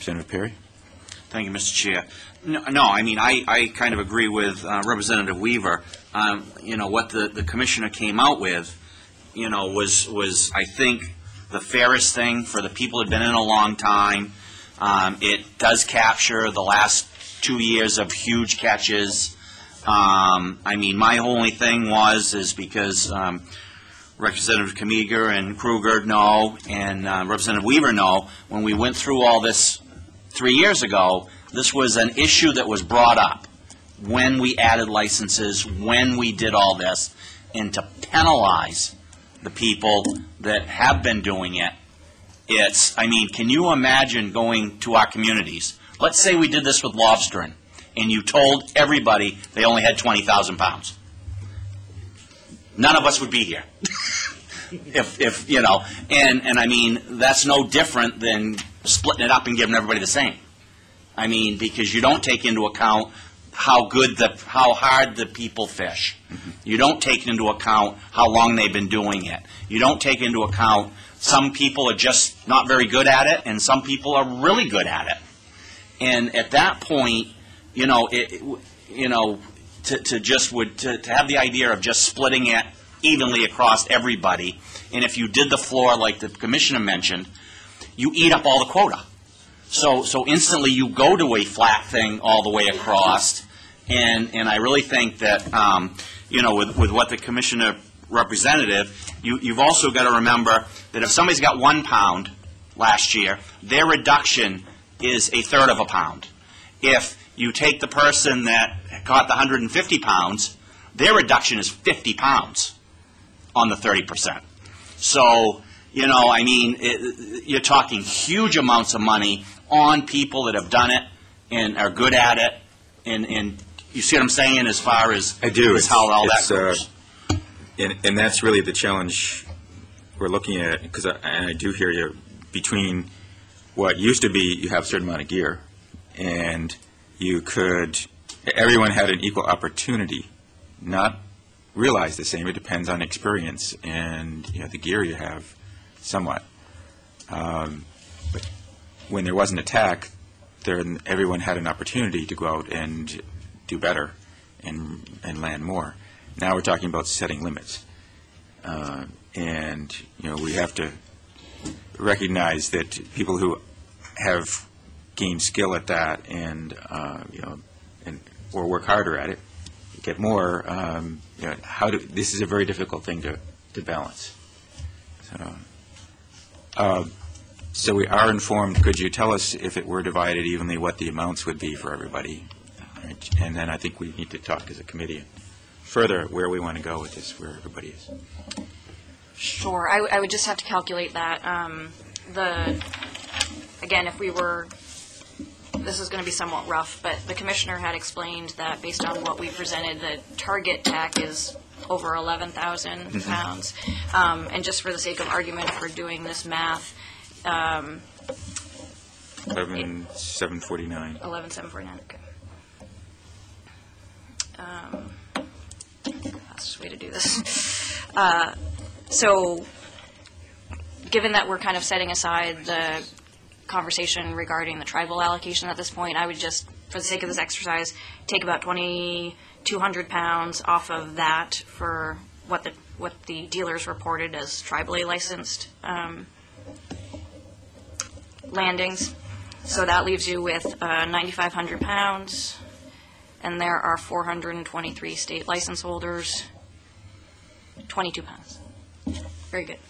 Representative Perry? Thank you, Mr. Chair. No, I mean, I kind of agree with Representative Weaver. What the commissioner came out with, was I think the fairest thing for the people who have been in a long time. It does capture the last 2 years of huge catches. I mean, my only thing is because Representative Kamiga and Kruger know, and Representative Weaver know, when we went through all this 3 years ago, this was an issue that was brought up when we added licenses, when we did all this, and to penalize the people that have been doing it. I mean, can you imagine going to our communities? Let's say we did this with lobstering, and you told everybody they only had 20,000 pounds. None of us would be here. if and I mean, that's no different than splitting it up and giving everybody the same. I mean, because you don't take into account how hard the people fish. Mm-hmm. You don't take into account how long they've been doing it. You don't take into account some people are just not very good at it, and some people are really good at it. And at that point, to have the idea of just splitting it evenly across everybody, and if you did the floor like the commissioner mentioned, you eat up all the quota. So instantly you go to a flat thing all the way across, and I really think that with what the commissioner representative, you've also got to remember that if somebody's got 1 pound last year, their reduction is 1/3 of a pound. If you take the person that caught the 150 pounds, their reduction is 50 pounds on the 30%. So, I mean, you're talking huge amounts of money on people that have done it and are good at it. And you see what I'm saying as far as, I do. As how all that goes? And that's really the challenge we're looking at, because I do hear you, between what used to be you have a certain amount of gear, and everyone had an equal opportunity, not realize the same. It depends on experience and the gear you have somewhat. But when there was an attack, everyone had an opportunity to go out and do better and land more. Now we're talking about setting limits. And we have to recognize that people who have gained skill at that and or work harder at it get more. This is a very difficult thing to balance. So we are informed. Could you tell us, if it were divided evenly, what the amounts would be for everybody? Right. And then I think we need to talk as a committee further where we want to go with this, where everybody is. Sure. I would just have to calculate that. Again, this is going to be somewhat rough, but the commissioner had explained that based on what we presented, the target TAC is over 11,000 pounds. And just for the sake of argument, if we're doing this math, 11,749. 11,749. Okay. Fastest way to do this. So, given that we're kind of setting aside the conversation regarding the tribal allocation at this point, I would just, for the sake of this exercise, take about 2,200 pounds off of that for what the dealers reported as tribally licensed landings. So that leaves you with 9,500 pounds, and there are 423 state license holders, 22 pounds. Very good.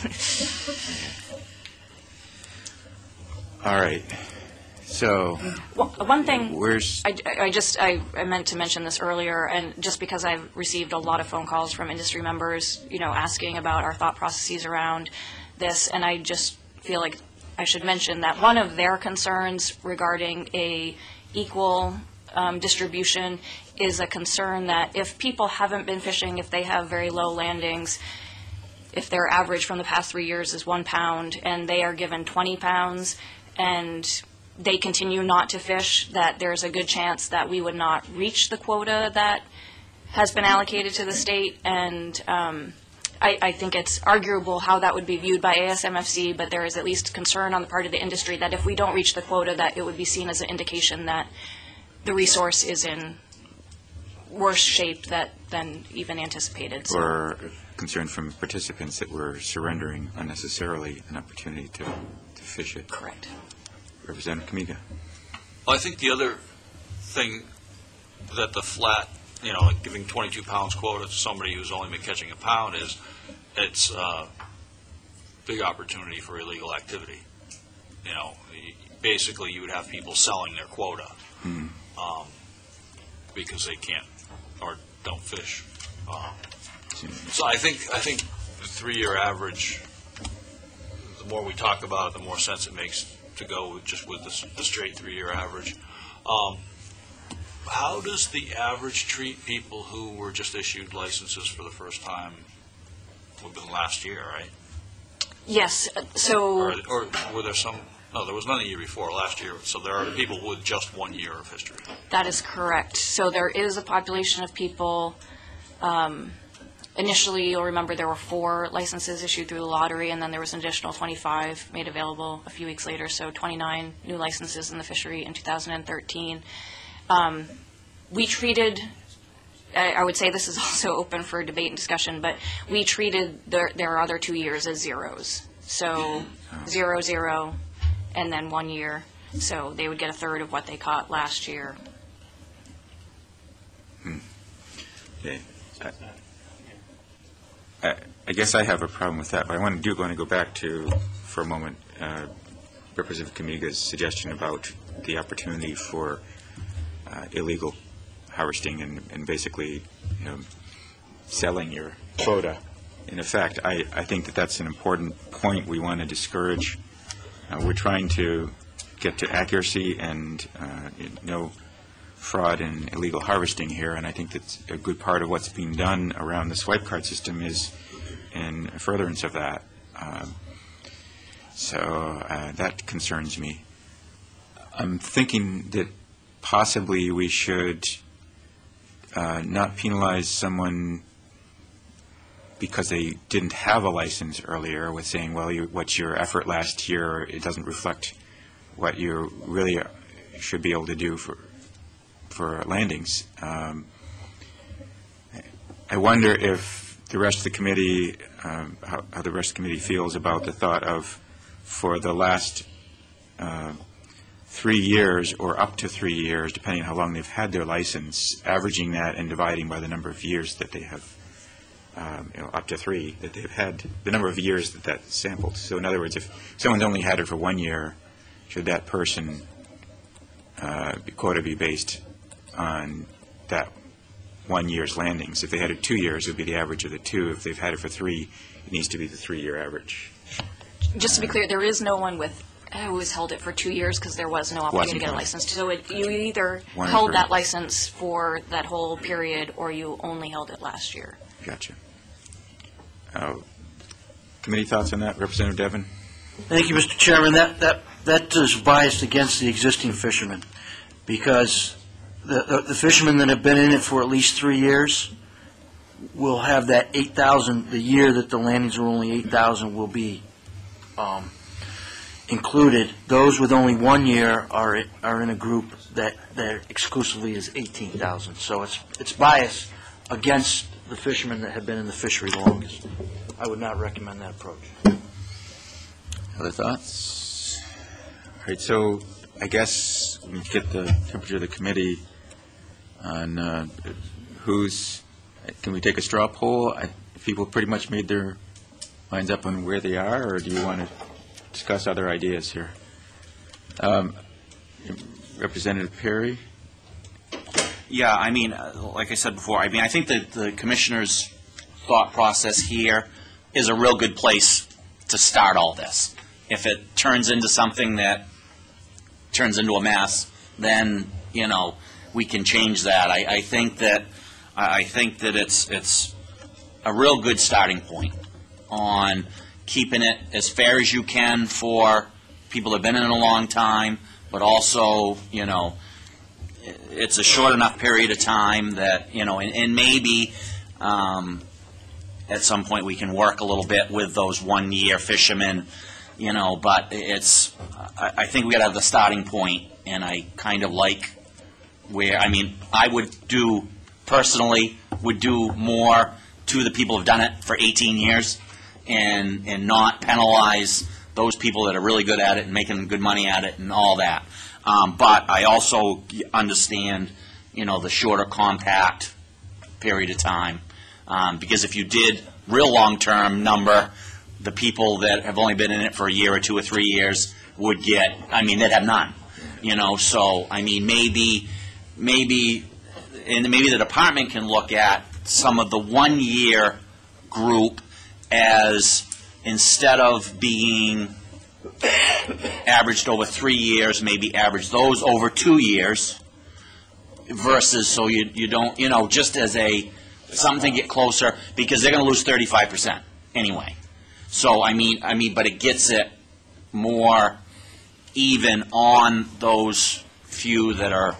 All right. So one thing, where's I meant to mention this earlier, and just because I've received a lot of phone calls from industry members, asking about our thought processes around this, and I just feel like I should mention that one of their concerns regarding a equal distribution is a concern that if people haven't been fishing, if they have very low landings, if their average from the past 3 years is 1 pound and they are given 20 pounds and they continue not to fish, that there's a good chance that we would not reach the quota that has been allocated to the state. And I think it's arguable how that would be viewed by ASMFC, but there is at least concern on the part of the industry that if we don't reach the quota, that it would be seen as an indication that the resource is in worse shape than even anticipated. So. Or concern from participants that we're surrendering unnecessarily an opportunity to fish it. Correct. Representative Kamiga. Well, I think the other thing that the flat, like giving 22 pounds quota to somebody who's only been catching a pound it's a big opportunity for illegal activity. Basically you would have people selling their quota because they can't or don't fish. So I think the 3-year average, the more we talk about it, the more sense it makes to go with the straight 3-year average. How does the average treat people who were just issued licenses for the first time within last year, right? Yes. So. Or were there some? No, there was none the year before, last year. So there are people with just 1 year of history. That is correct. So there is a population of people. Initially, you'll remember there were 4 licenses issued through the lottery, and then there was an additional 25 made available a few weeks later, so 29 new licenses in the fishery in 2013. We treated, I would say this is also open for debate and discussion, but we treated their other 2 years as zeros. So 0, 0, and then 1 year. So they would get a third of what they caught last year. Okay. I guess I have a problem with that, but I want to go back to, for a moment, Representative Kamiga's suggestion about the opportunity for illegal harvesting and basically selling your quota. In effect, I think that's an important point we want to discourage. We're trying to get to accuracy and no fraud and illegal harvesting here, and I think that's a good part of what's being done around the swipe card system is in furtherance of that. So that concerns me. I'm thinking that possibly we should not penalize someone because they didn't have a license earlier with saying, well, what's your effort last year? It doesn't reflect what you really should be able to do for landings. I wonder if the rest of the committee, how the rest of the committee feels about the thought of, for the last 3 years or up to 3 years, depending on how long they've had their license, averaging that and dividing by the number of years that they have, up to 3, that they've had, the number of years that's sampled. So in other words, if someone's only had it for 1 year, should that person quota be based on that 1 year's landings? If they had it 2 years, it would be the average of the 2. If they've had it for 3, it needs to be the 3-year average. Just to be clear, there is no one who has held it for 2 years because there was no opportunity to get a license. So you either held that license for that whole period or you only held it last year. Gotcha. Committee thoughts on that? Representative Devon? Thank you, Mr. Chairman. That is biased against the existing fishermen, because the fishermen that have been in it for at least 3 years will have that 8,000, the year that the landings are only 8,000 will be included. Those with only 1 year are in a group that exclusively is 18,000. So it's biased against the fishermen that have been in the fishery longest. I would not recommend that approach. Other thoughts? All right, so I guess we need to get the temperature of the committee on can we take a straw poll? People pretty much made their minds up on where they are, or do you want to discuss other ideas here? Representative Perry? Yeah, I mean, like I said before, I think that the commissioner's thought process here is a real good place to start all this. If it turns into something that turns into a mess, then, we can change that. I think that it's a real good starting point on keeping it as fair as you can for people that have been in it a long time, but also, it's a short enough period of time that, and maybe at some point we can work a little bit with those one-year fishermen, but I think we got to have the starting point, and I kind of like I would personally do more to the people who've done it for 18 years and not penalize those people that are really good at it and making good money at it and all that. But I also understand, the shorter compact period of time. Because if you did real long-term number, the people that have only been in it for a year or 2 or 3 years would get, they'd have none. So, maybe the department can look at some of the one-year group as, instead of being averaged over 3 years, maybe average those over 2 years, versus so you don't, just as something to get closer, because they're going to lose 35% anyway. So, but it gets it more even on those few that are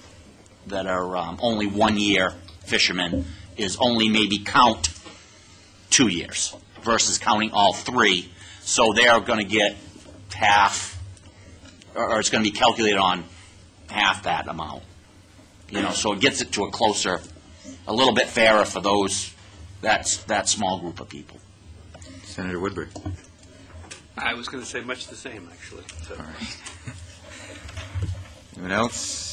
only 1 year fishermen, is only maybe count 2 years versus counting all 3. So they're going to get half, or it's going to be calculated on half that amount. So it gets it to a little bit fairer for that small group of people. Senator Woodbury. I was going to say much the same, actually. So. All right. Anyone else?